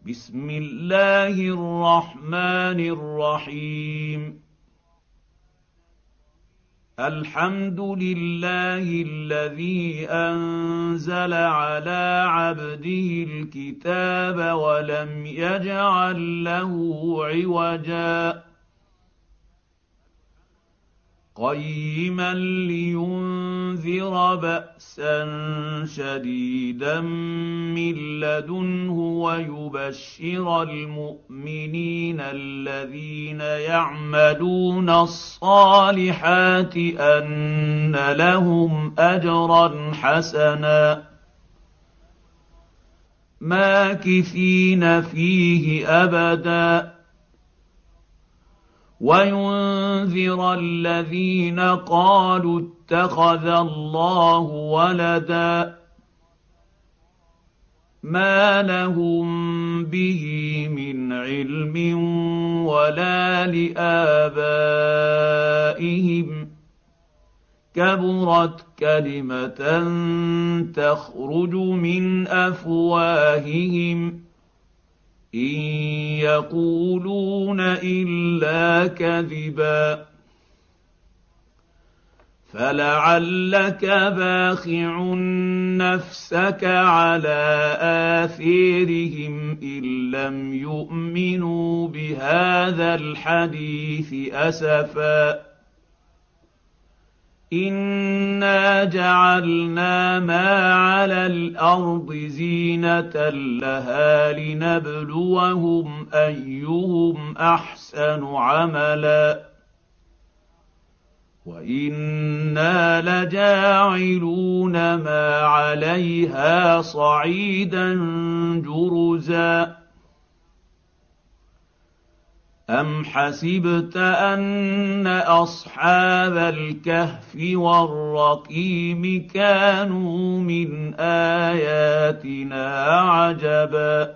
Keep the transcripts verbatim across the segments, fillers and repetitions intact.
بسم الله الرحمن الرحيم الحمد لله الذي انزل على عبده الكتاب ولم يجعل له عوجا قيما لينذر باسا شديدا من لدنه ويبشر المؤمنين الذين يعملون الصالحات ان لهم اجرا حسنا ماكثين فيه ابدا وينذر الذين قالوا اتخذ الله ولدا ما لهم به من علم ولا لآبائهم كبرت كلمة تخرج من أفواههم إن يقولون إلا كذبا فلعلك باخع نفسك على آثيرهم إن لم يؤمنوا بهذا الحديث أسفا إنا جعلنا ما على الأرض زينة لها لنبلوهم أيهم أحسن عملا وإنا لجاعلون ما عليها صعيدا جرزا أم حسبت أن أصحاب الكهف والرقيم كانوا من آياتنا عجبا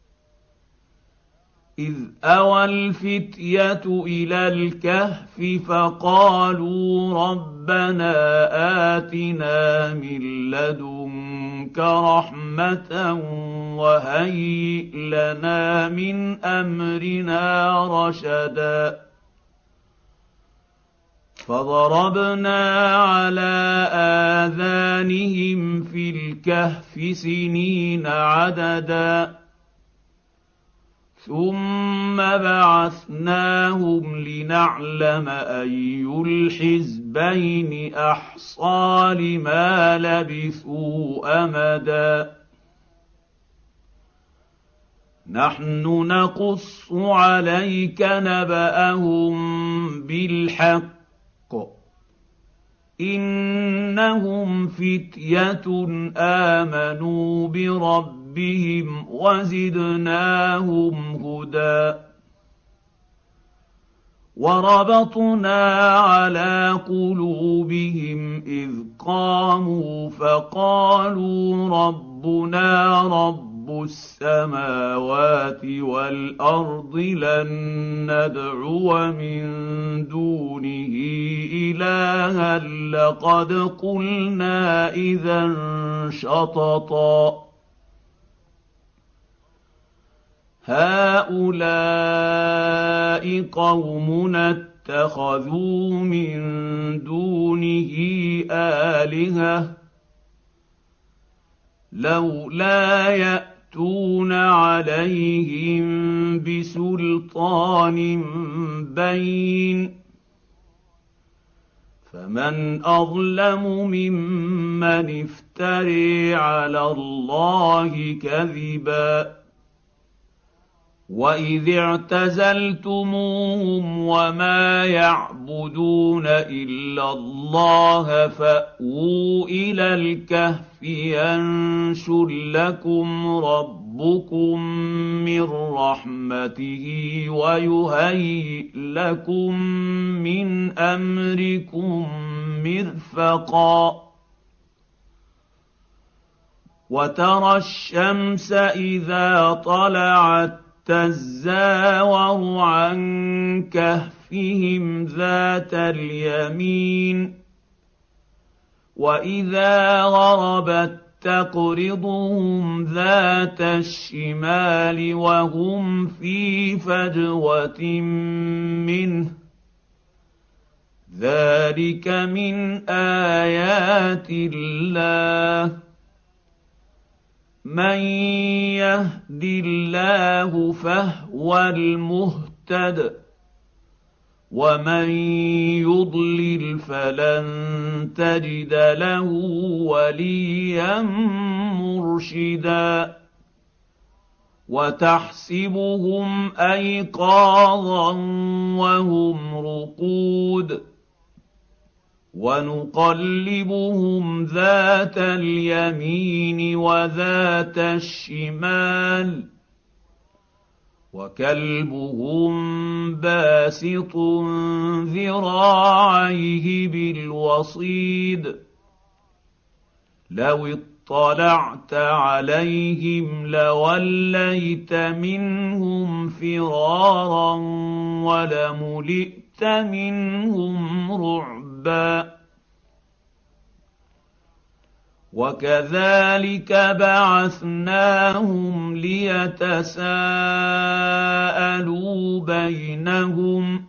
إذ أوى الفتية إلى الكهف فقالوا ربنا آتنا من لدنك رحمة وهيئ لنا من أمرنا رشدا فضربنا على آذانهم في الكهف سنين عددا ثم بعثناهم لنعلم أي الحزبين أحصى لما لبثوا أمدا نحن نقص عليك نبأهم بالحق إنهم فتية آمنوا بربهم بهم وزدناهم هدى وربطنا على قلوبهم إذ قاموا فقالوا ربنا رب السماوات والأرض لن ندعو من دونه إلها لقد قلنا إذا شططا هؤلاء قومنا اتخذوا من دونه آلهة لولا يأتون عليهم بسلطان بين فمن أظلم ممن افتري على الله كذبا وإذ اعتزلتموهم وما يعبدون إلا الله فأووا إلى الكهف ينشر لكم ربكم من رحمته ويهيئ لكم من أمركم مرفقا وترى الشمس إذا طلعت تزاور عن كهفهم ذات اليمين وإذا غربت تقرضهم ذات الشمال وهم في فجوة منه ذلك من آيات الله من يهد الله فهو المهتد ومن يضلل فلن تجد له وليا مرشدا وتحسبهم أيقاظا وهم رقود ونقلبهم ذات اليمين وذات الشمال وكلبهم باسط ذراعيه بالوصيد لو اطلعت عليهم لوليت منهم فرارا ولملئت منهم رعبا وكذلك بعثناهم ليتساءلوا بينهم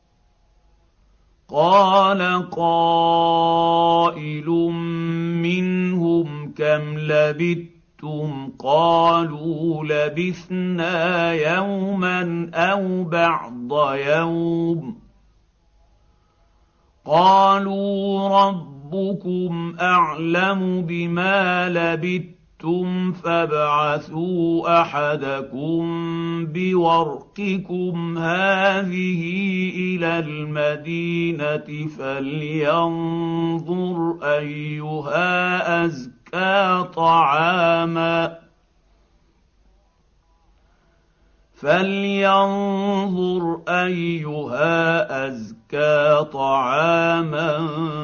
قال قائل منهم كم لبثتم قالوا لبثنا يوما أو بعض يوم قالوا ربكم أعلم بما لبثتم فابعثوا أحدكم بورقكم هذه إلى المدينة فلينظر أيها أزكى طعاما فلينظر أيها أزكى طعاما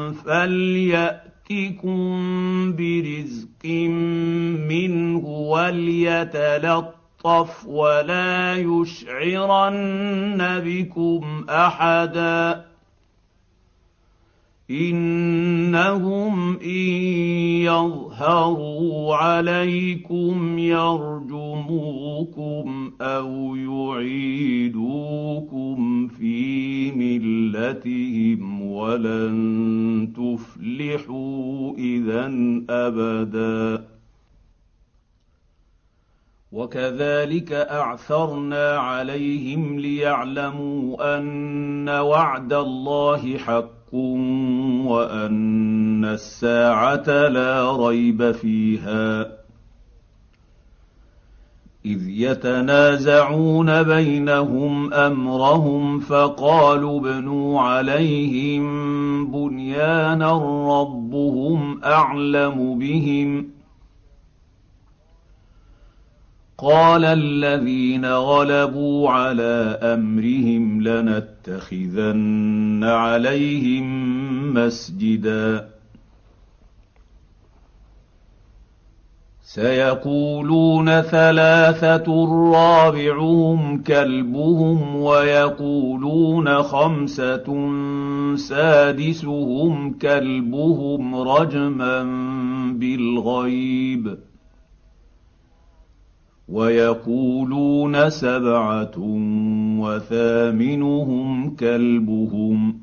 فليأتكم برزق منه وليتلطف ولا يشعرن بكم أحدا إنهم إن يظهروا عليكم يرجموكم أو يعيدوكم في ملتهم ولن تفلحوا إذا أبدا وكذلك أعثرنا عليهم ليعلموا أن وعد الله حق وأن الساعة لا ريب فيها إذ يتنازعون بينهم أمرهم فقالوا ابنوا عليهم بنيانا ربهم أعلم بهم قال الذين غلبوا على أمرهم لنتخذن عليهم مسجدا سيقولون ثلاثة رابعهم كلبهم ويقولون خمسة سادسهم كلبهم رجما بالغيب ويقولون سبعة وثامنهم كلبهم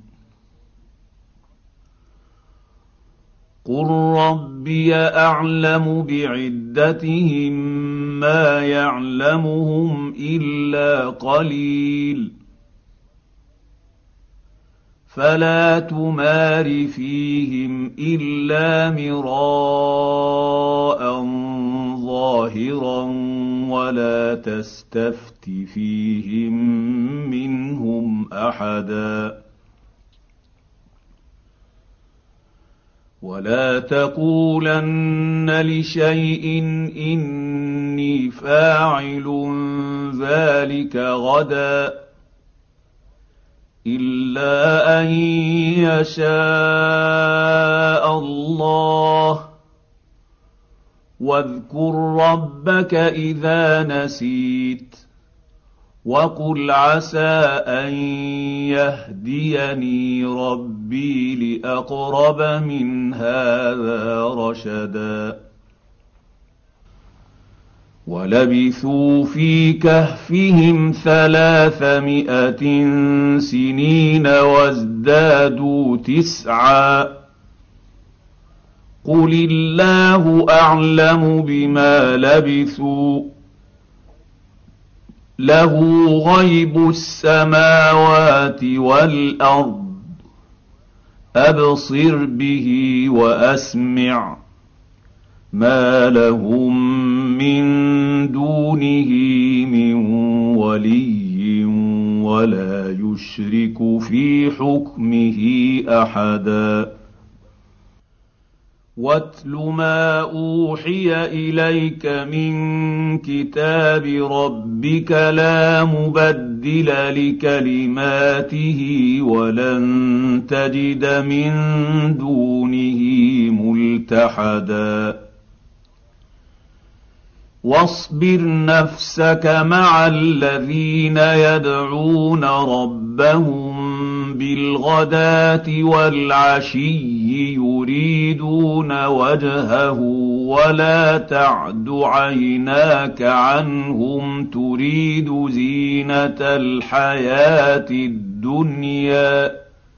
قل ربي أعلم بعدتهم ما يعلمهم إلا قليل فلا تمار فيهم إلا مراء ظاهرا ولا تستفت فيهم منهم أحدا ولا تقولن لشيء إني فاعل ذلك غدا إلا أن يشاء الله واذكر ربك إذا نسيت وقل عسى أن يهديني ربي لأقرب من هذا رشدا ولبثوا في كهفهم ثلاثمائة سنين وازدادوا تسعا قل الله أعلم بما لبثوا له غيب السماوات والأرض أبصر به وأسمع ما لهم من دونه من ولي ولا يشرك في حكمه أحدا واتل ما أوحي إليك من كتاب ربك لا مبدل لكلماته ولن تجد من دونه ملتحدا واصبر نفسك مع الذين يدعون ربهم بالغداة والعشي يريدون وجهه ولا تعد عيناك عنهم تريد زينة الحياة الدنيا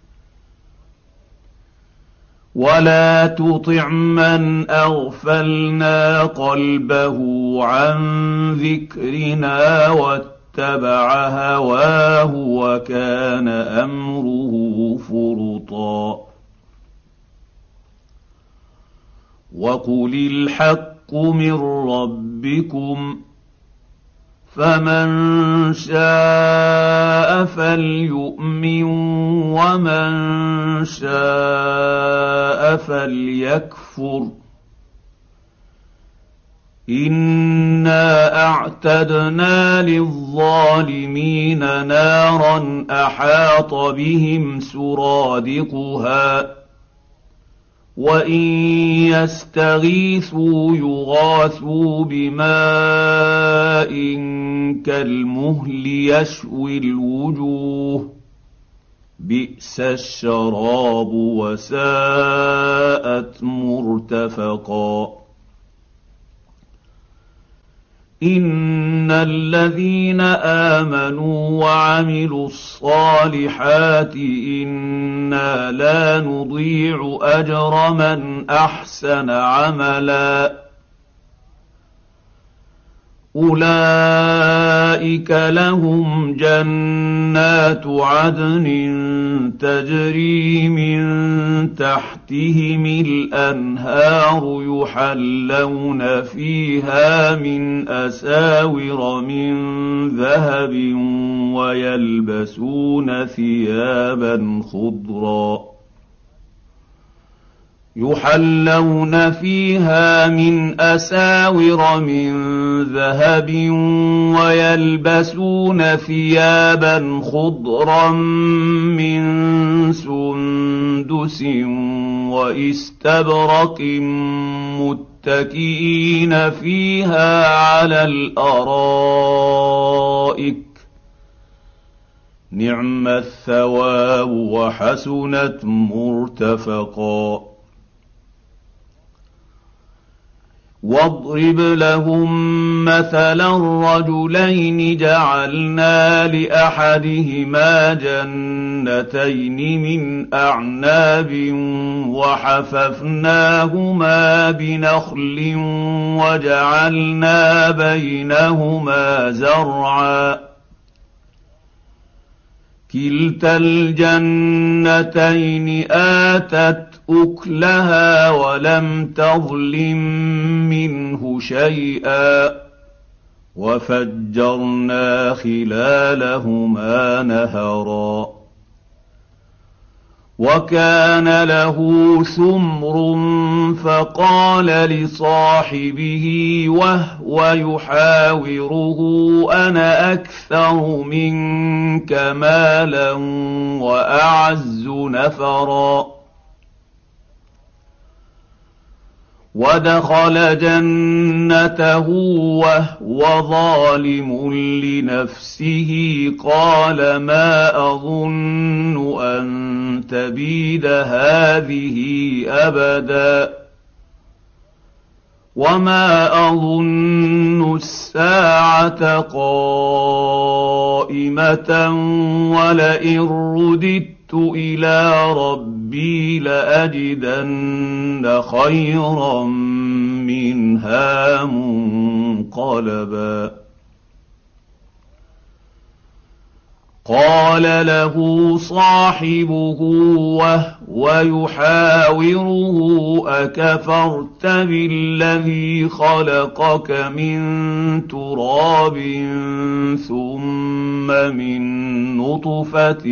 ولا تطع من أغفلنا قلبه عن ذكرنا واتبع هواه وكان أمره فرطا وقل الحق من ربكم فمن شاء فليؤمن ومن شاء فليكفر إنا أعتدنا للظالمين نارا أحاط بهم سرادقها وإن يستغيثوا يغاثوا بماء كالمهل يشوي الوجوه بئس الشراب وساءت مرتفقا إن الذين آمنوا وعملوا الصالحات إنا لا نضيع أجر من أحسن عملا أولئك لهم جنات عدن تجري من تحتهم الأنهار يحلون فيها من أساور من ذهب ويلبسون ثيابا خضرا يحلون فيها من أساور من ذهب ويلبسون ثيابا خضرا من سندس واستبرق متكئين فيها على الأرائك نعم الثواب وحسنت مرتفقا واضرب لهم مثلا رجلين جعلنا لأحدهما جنتين من أعناب وحففناهما بنخل وجعلنا بينهما زرعا كلتا الجنتين آتت أكلها ولم تظلم منه شيئا وفجرنا خلالهما نهرا وكان له ثمر فقال لصاحبه وهو يحاوره أنا أكثر منك مالا وأعز نفرا ودخل جنته وهو ظالم لنفسه قال ما أظن أن تبيد هذه أبدا وما أظن الساعة قائمة ولئن رددت إلى ربي لأجدن خيرا منها منقلبا قال له صاحبه وهو يحاوره أكفرت بالذي خلقك من تراب ثم من نطفة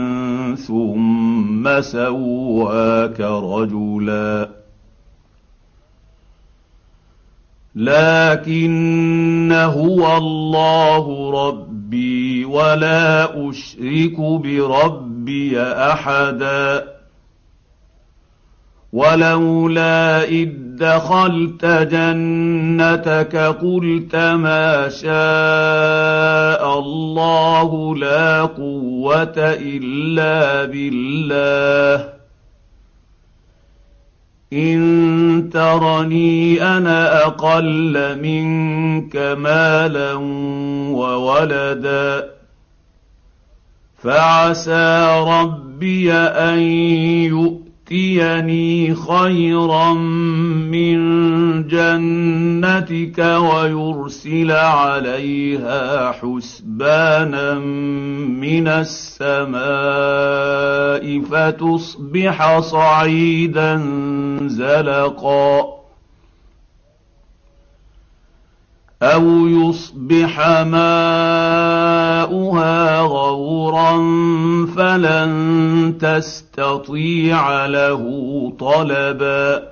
ثم سواك رجلا لكن هو الله ربي ولا أشرك بربي أحدا ولولا إذ دخلت جنتك قلت ما شاء الله لا قوة إلا بالله إن ترني أنا أقل منك مالا وولدا فعسى ربي أن يؤتيني خيرا من جنتك ويرسل عليها حسبانا من السماء فتصبح صعيدا زلقا أو يصبح ماؤها غورا فلن تستطيع له طلبا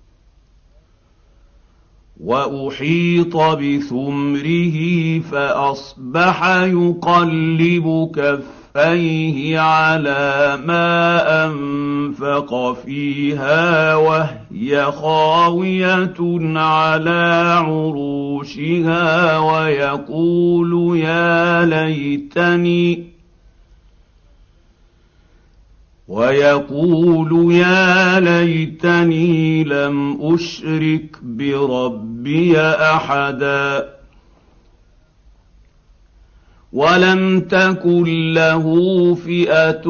وأحيط بثمره فأصبح يقلب كفيه على ما أنفق فيها وهي خاوية على عروشها ويقول يا ليتني ويقول يا ليتني لم أشرك بربي أحدا ولم تكن له فئة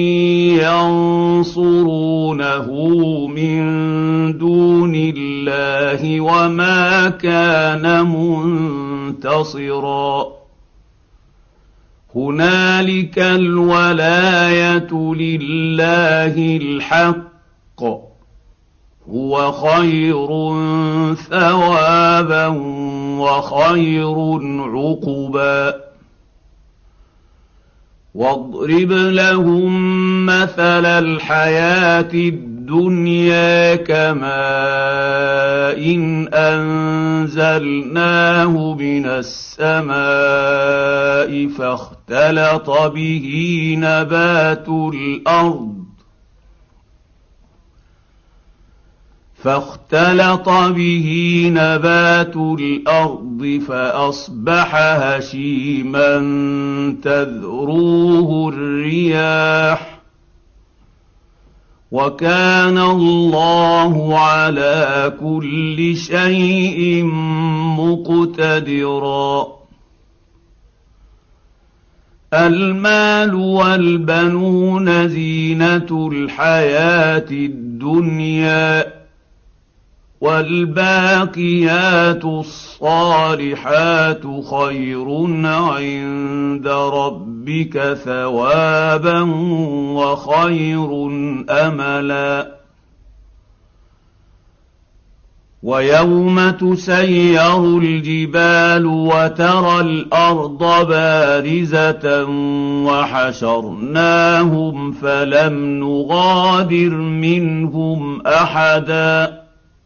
ينصرونه من دون الله وما كان منتصرا هنالك الولاية لله الحق هو خير ثوابا وخير عقبا واضرب لهم مثل الحياة الدنيا كماء إن أنزلناه من السماء فاختلط به نبات الأرض فاختلط به نبات الأرض فأصبح هشيما تذروه الرياح وكان الله على كل شيء مقتدرا المال والبنون زينة الحياة الدنيا والباقيات الصالحات خير عند ربك ثوابا وخير أملا ويوم تسير الجبال وترى الأرض بارزة وحشرناهم فلم نغادر منهم أحدا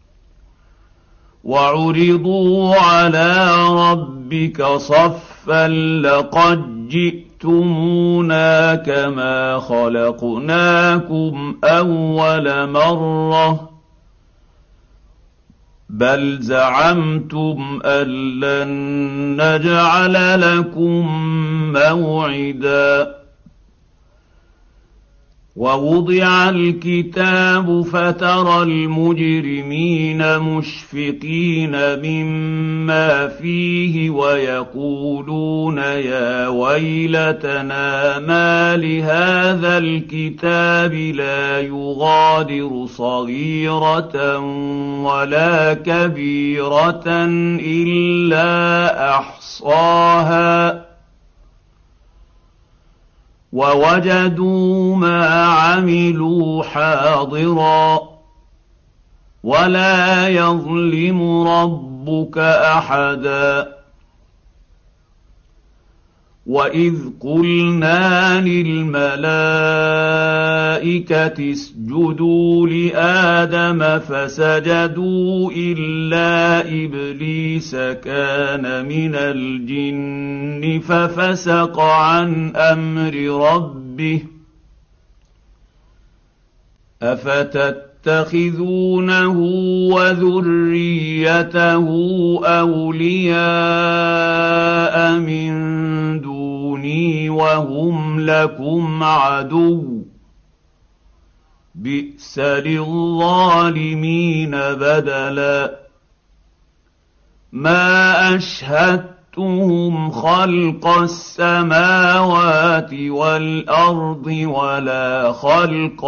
وعرضوا على ربك صفا لقد جئتمونا كما خلقناكم أول مرة بل زعمتم أن لن نجعل لكم موعدا ووضع الكتاب فترى المجرمين مشفقين مما فيه ويقولون يا ويلتنا ما لهذا الكتاب لا يغادر صغيرة ولا كبيرة إلا أحصاها ووجدوا ما عملوا حاضرا ولا يظلم ربك أحدا وإذ قلنا للملائكة اسجدوا لآدم فسجدوا إلا إبليس كان من الجن ففسق عن أمر ربه أفتتخذونه وذريته أولياء من دوني وهم لكم عدو بئس للظالمين بدلا ما أشهدتهم خلق السماوات والأرض ولا خلق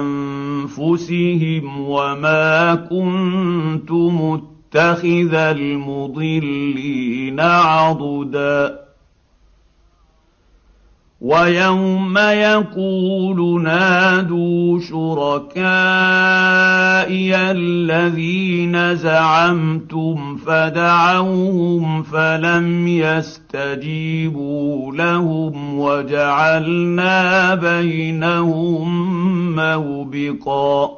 أنفسهم وما كنت متخذ المضلين عضدا ويوم يقول نادوا شركائي الذين زعمتم فدعوهم فلم يستجيبوا لهم وجعلنا بينهم موبقا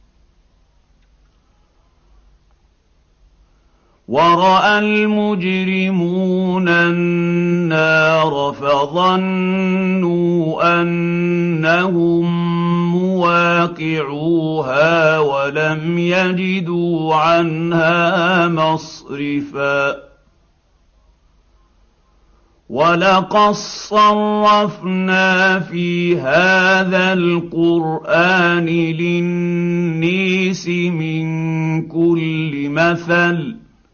ورأى المجرمون النار فظنوا أنهم مواقعوها ولم يجدوا عنها مصرفا ولقد صرفنا في هذا القرآن للناس من كل مثل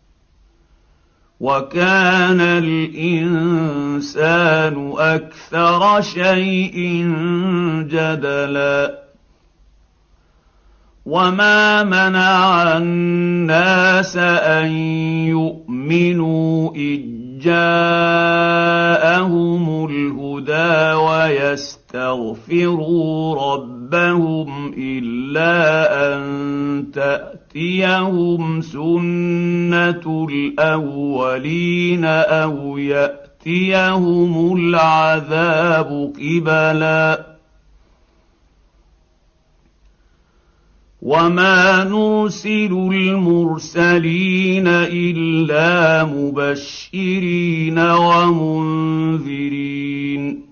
وكان الإنسان أكثر شيء جدلا وما منع الناس أن يؤمنوا إذ جاءهم الهدى ويستغفروا ربهم إلا أن تأتيهم سنة الأولين أو يأتيهم العذاب قبلا وما نرسل المرسلين إلا مبشرين ومنذرين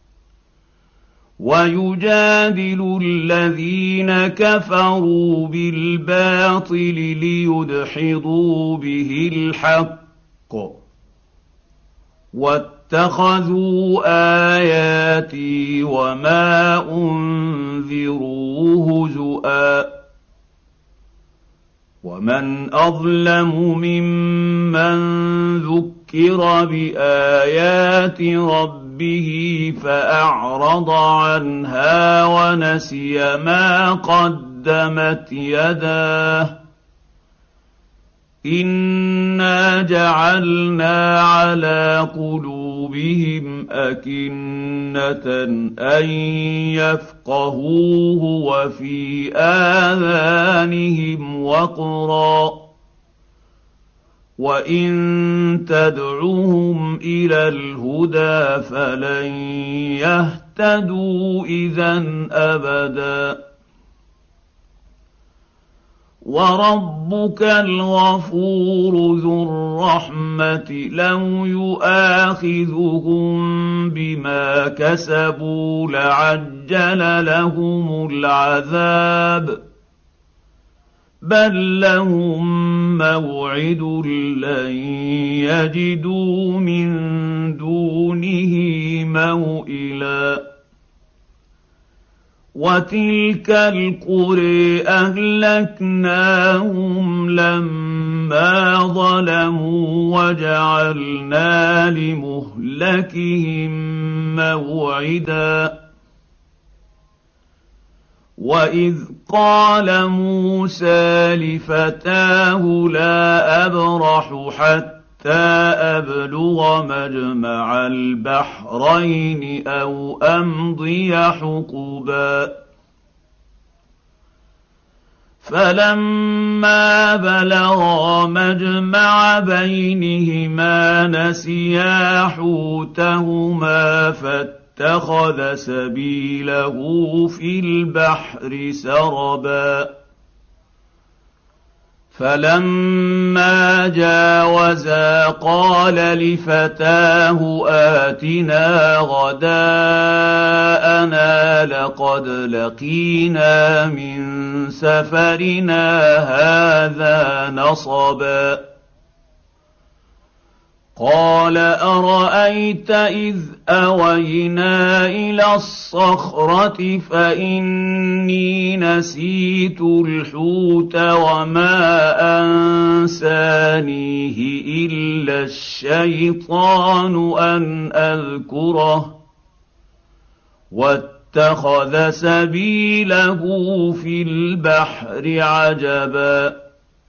ويجادل الذين كفروا بالباطل ليدحضوا به الحق واتخذوا آياتي وما أنذروا هزؤا ومن أظلم ممن ذكر بآيات ربه فأعرض عنها ونسي ما قدمت يداه إنا جعلنا على قلوبهم أكنة أن يفقهوه وفي آذانهم وقرا وإن تدعوهم إلى الهدى فلن يهتدوا إذا أبدا وربك الغفور ذو الرحمة لو يؤاخذهم بما كسبوا لعجل لهم العذاب بل لهم موعد لن يجدوا من دونه موئلا وتلك القرى أهلكناهم لما ظلموا وجعلنا لمهلكهم موعدا وإذ قال موسى لفتاه لا أبرح حتى أبلغ مجمع البحرين أو أمضي حقبا فلما بلغا مجمع بينهما نسيا حوتهما فاتخذ سبيله في البحر سربا فلما جاوزا قال لفتاه آتنا غداءنا لقد لقينا من سفرنا هذا نصبا قال أرأيت إذ أوينا إلى الصخرة فإني نسيت الحوت وما أنسانيه إلا الشيطان أن أذكره واتخذ سبيله في البحر عجبا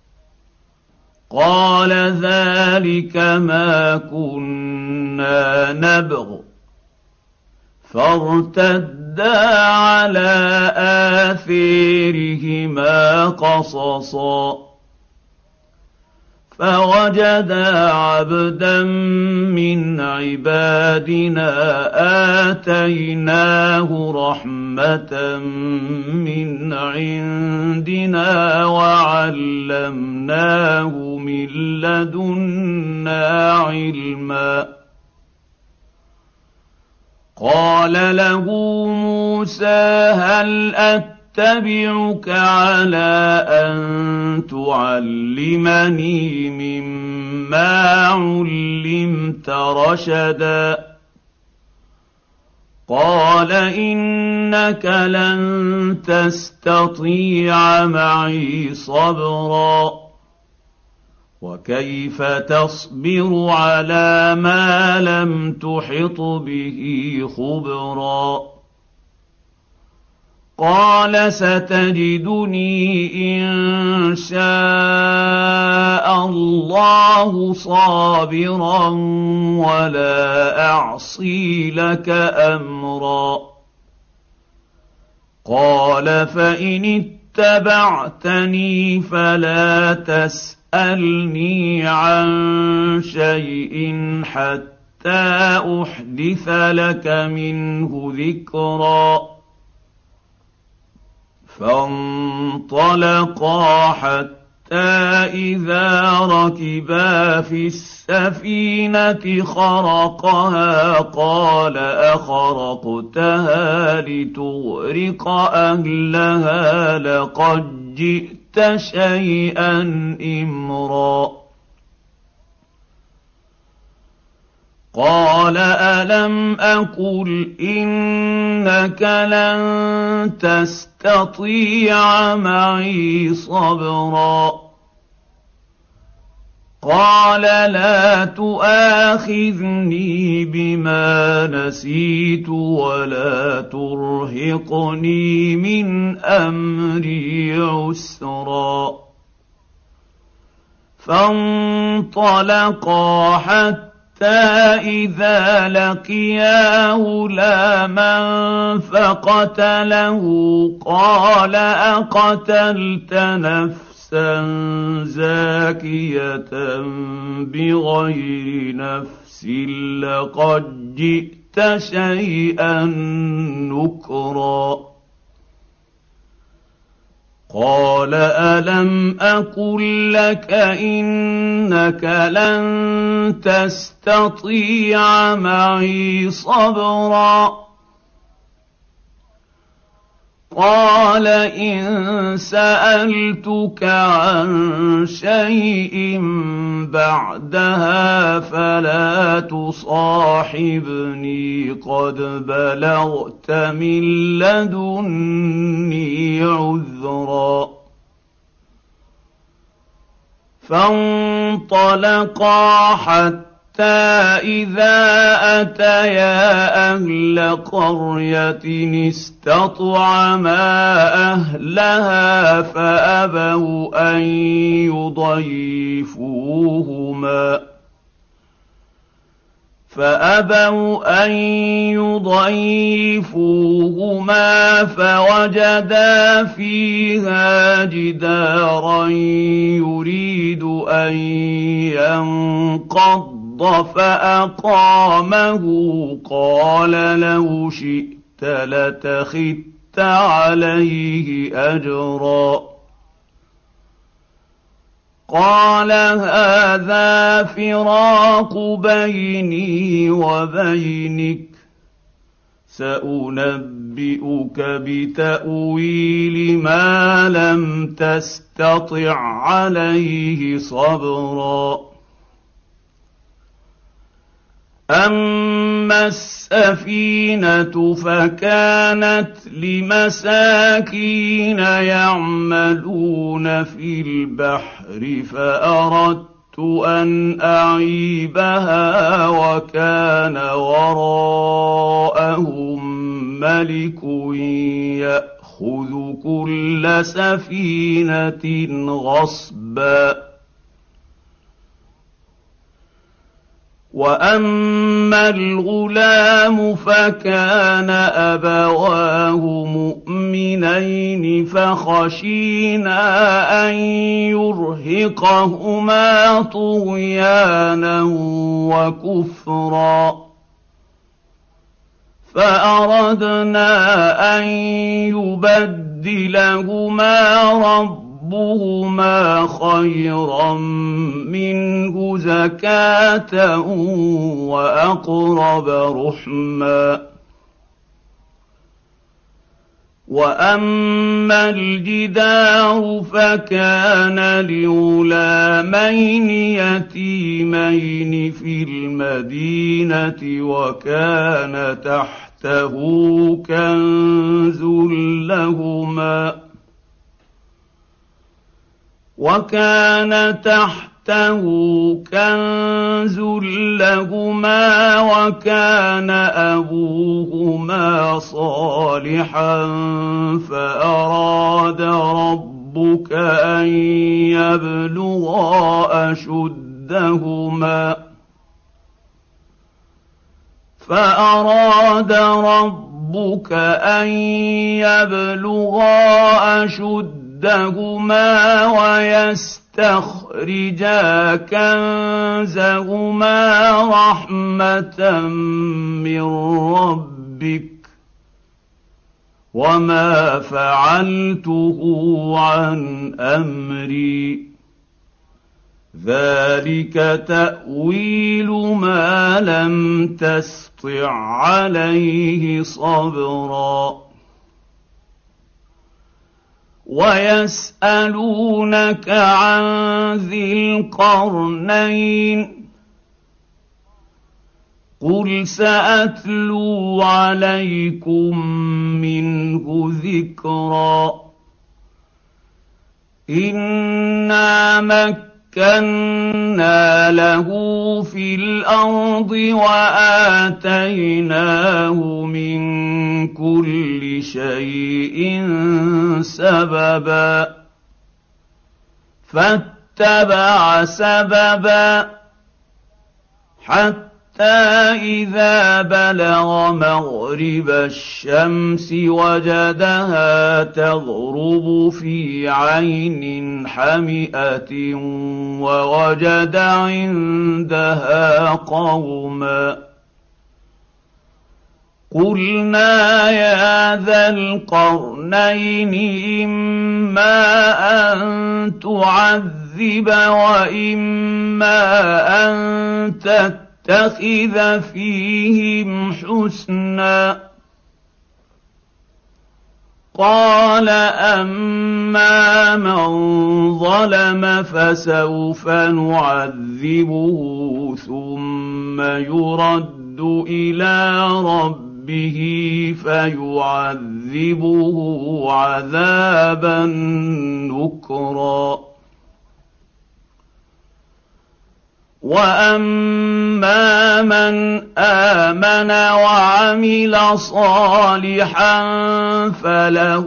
قال ذلك ما كنا نبغ فارتدا على آثارهما قصصا فوجدا عبدا من عبادنا آتيناه رحمة من عندنا وعلمناه من لدنا علما قال له موسى هل أتبعك على أن تعلمني مما علمت رشدا قال إنك لن تستطيع معي صبرا وكيف تصبر على ما لم تحط به خبرا قال ستجدني إن شاء الله صابرا ولا أعصي لك أمرا قال فإن اتبعتني فلا تسألني عن شيء حتى أحدث لك منه ذكرا فانطلقا حتى إذا ركبا في السفينة خرقها قال أخرقتها لتغرق أهلها لقد جئت شيئا إمرا قال ألم أقل إنك لن تستطيع معي صبرا قال لا تؤاخذني بما نسيت ولا ترهقني من أمري عسرا فانطلقا حتى إذا لقيا غلاما فقتله قال أقتلت نفسا زاكية بغير نفس لقد جئت شيئا نكرا قال ألم أقل لك إنك لن تستطيع معي صبرا قال إن سألتك عن شيء بعدها فلا تصاحبني قد بلغت من لدني عذرا فانطلقا حتى حتى إذا أتيا أهل قرية استطعما أهلها فأبوا أن يضيفوهما فأبوا أن يضيفوهما فوجدا فيها جدارا يريد أن ينقض فأقامه قال لو شئت لاتخذت عليه أجرا قال هذا فراق بيني وبينك سأنبئك بتأويل ما لم تستطع عليه صبرا أما السفينة فكانت لمساكين يعملون في البحر فأردت أن أعيبها وكان وراءهم ملك يأخذ كل سفينة غصبا وأما الغلام فكان أبواه مؤمنين فخشينا أن يرهقهما طغيانا وكفرا فأردنا أن يبدلهما ربهما ربهما خيرا منه زكاة وأقرب رحما وأما الجدار فكان لغلامين يتيمين في المدينة وكان تحته كنز لهما وكان تحته كنز لهما وكان أبوهما صالحا فأراد ربك أن يبلغا أشدهما فأراد ربك أن يبلغا أشدهما دهما ويستخرجا كنزهما رحمة من ربك وما فعلته عن أمري ذلك تأويل ما لم تسطع عليه صبرا ويسألونك عن ذي القرنين قل سأتلو عليكم منه ذكرا إنا مكنا له في الأرض وآتيناه من كل شيء سببا فاتبع سببا حتى إذا بلغ مغرب الشمس وجدها تغرب في عين حمئة ووجد عندها قوما قلنا يا ذا القرنين إما أن تعذب وإما أن تتخذ فيهم حسنا قال أما من ظلم فسوف نعذبه ثم يرد إلى ربه فيعذبه عذابا نكرا وأما من آمن وعمل صالحا فله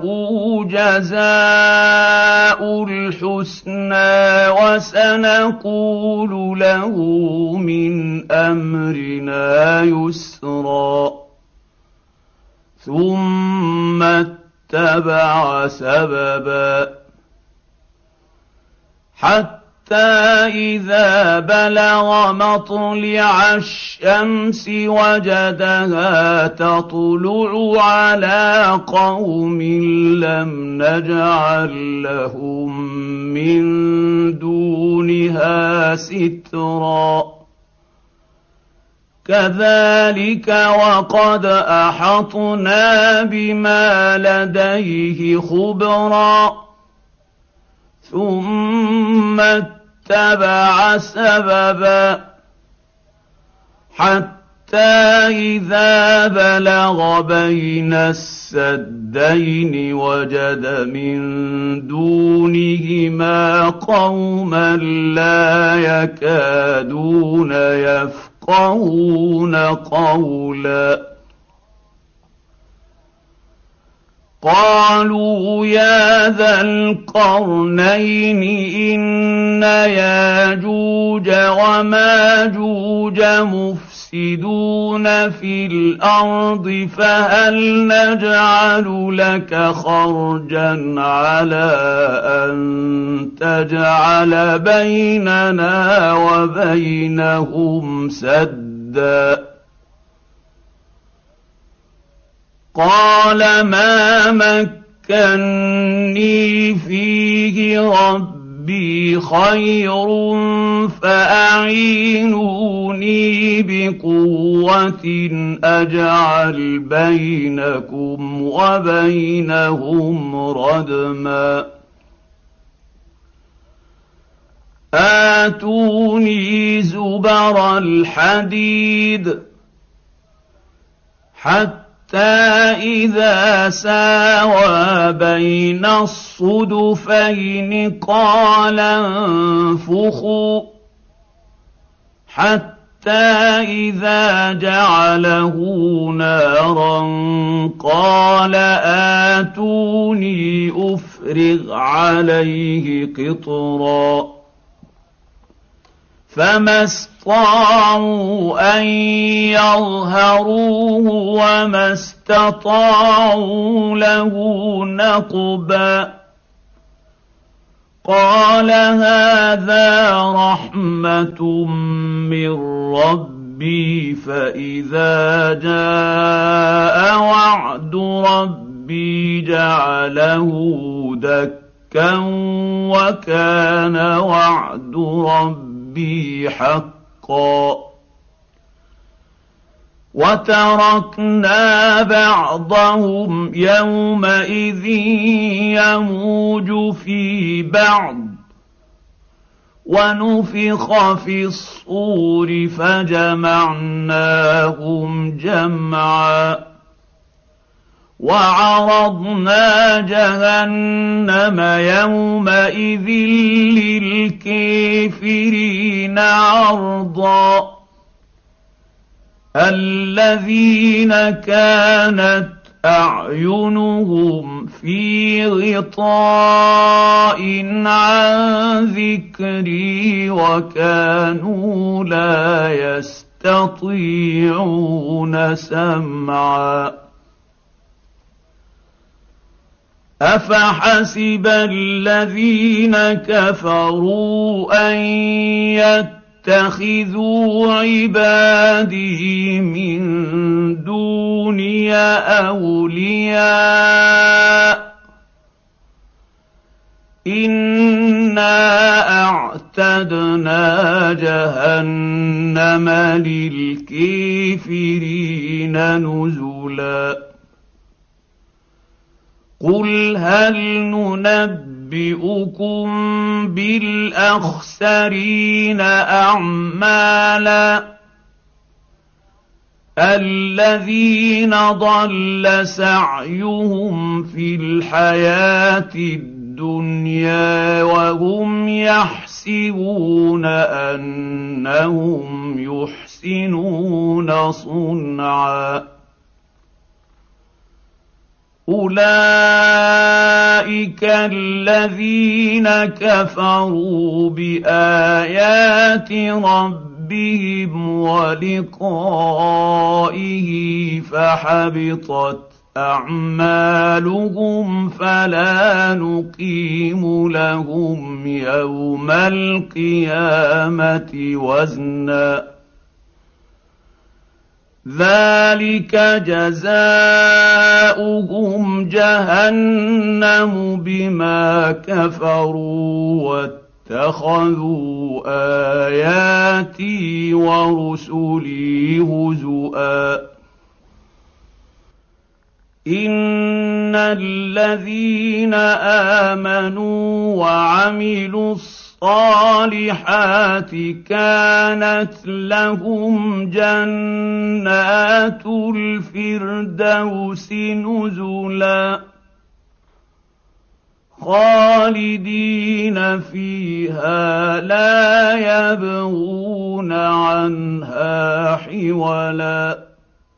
جزاء الحسنى وسنقول له من أمرنا يسرا ثم اتبع سببا حتى حتى إذا بلغ مطلع الشمس وجدها تطلع على قوم لم نجعل لهم من دونها سترا كذلك وقد أحطنا بما لديه خبرا ثم اتبع سببا حتى إذا بلغ بين السدين وجد من دونهما قوما لا يكادون يفقهون قولا قالوا يا ذا القرنين إن ياجوج وماجوج مفسدون في الأرض فهل نجعل لك خرجا على أن تجعل بيننا وبينهم سدا قال ما مكني فيه ربي خير فأعينوني بقوة أجعل بينكم وبينهم ردما آتوني زبر الحديد حتى حتى إذا ساوى بين الصدفين قال انفخوا حتى إذا جعله نارا قال آتوني أفرغ عليه قطرا فما استطاعوا أن يظهروه وما استطاعوا له نقبا قال هذا رحمة من ربي فإذا جاء وعد ربي جعله دكا وكان وعد ربي حقا وتركنا بعضهم يومئذ يموج في بعض ونفخ في الصور فجمعناهم جمعا وعرضنا جهنم يومئذ للكافرين عرضا الذين كانت أعينهم في غطاء عن ذكري وكانوا لا يستطيعون سمعا أفحسب الذين كفروا أن يتخذوا عبادي من دوني أولياء إنا أعتدنا جهنم للكافرين نزلا قل هل ننبئكم بالأخسرين أعمالا الذين ضل سعيهم في الحياة الدنيا وهم يحسبون أنهم يحسنون صنعا أولئك الذين كفروا بآيات ربهم ولقائه فحبطت أعمالهم فلا نقيم لهم يوم القيامة وزنا ذلك جزاؤهم جهنم بما كفروا واتخذوا آياتي ورسلي هزؤا إن الذين آمنوا وعملوا الصالحات كانت لهم جنات الفردوس نزلا خالدين فيها لا يبغون عنها حولا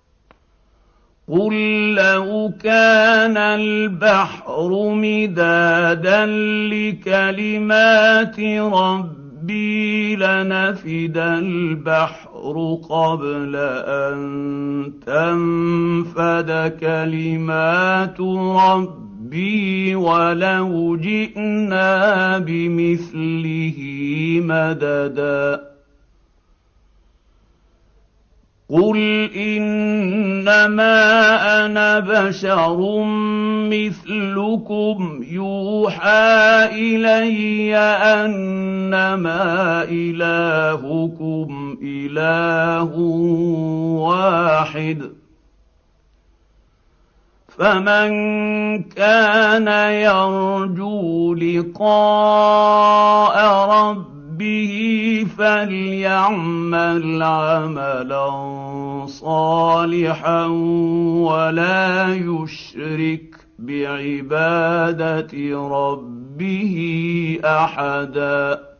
قل لو كان البحر مدادا لكلمات ربي لنفد البحر قبل أن تنفد كلمات ربي ولو جئنا بمثله مددا قل إنما أنا بشر مثلكم يوحى إلي أنما إلهكم إله واحد فمن كان يرجو لقاء ربه به فليعمل عملا صالحا ولا يشرك بعبادة ربه أحدا